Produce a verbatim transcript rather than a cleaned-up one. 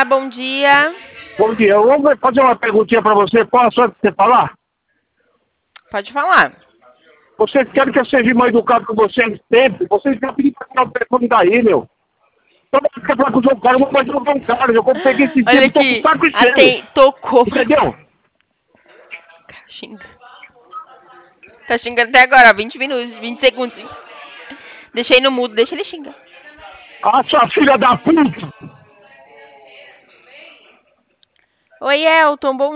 bom dia. Bom dia, eu vou fazer uma perguntinha para você. Posso você falar? Pode falar. Você quer que eu seja mais educado com vocês sempre? Vocês já pediram para tirar o telefone daí, meu. Toda vez que eu falar com o João Carlos, eu vou fazer o João Carlos. Eu peguei esse Olha tempo, tô com o aqui. saco cheio. Aten... Tocou. Entendeu? Xinga. Tá xingando até agora, vinte minutos, vinte segundos. Deixei no mudo, deixa ele xingar. Ah, sua filha da puta! Oi, Elton, bom